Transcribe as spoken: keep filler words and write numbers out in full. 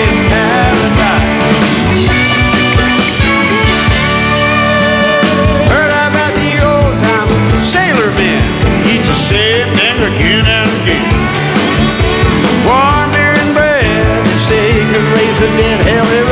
in paradise. Heard about the old time sailor men eat the same thing again and again. Warm beer and bread, they say could raise the dead. Hell,